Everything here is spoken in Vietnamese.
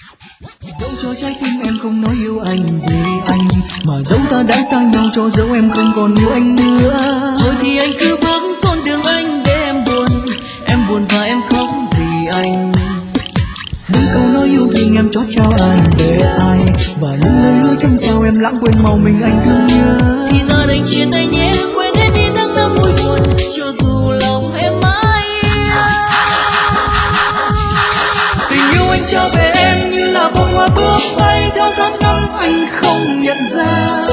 Dẫu cho trái tim em không nói yêu anh vì anh, mà dẫu ta đã xa nhau, cho dẫu em không còn yêu anh nữa, thôi thì anh cứ bước con đường anh để em buồn và em khóc vì anh. những câu nói yêu thương em chót trao anh để ai, và những lời hứa chẳng sao em lãng quên mau mình anh thương nhớ. Thì ta đành chia tay nhé, quên hết đi tháng năm vui buồn, cho dù lòng em mãi yêu. Tình yêu anh trao về em như là bông hoa bước bay theo tháng năm anh không nhận ra,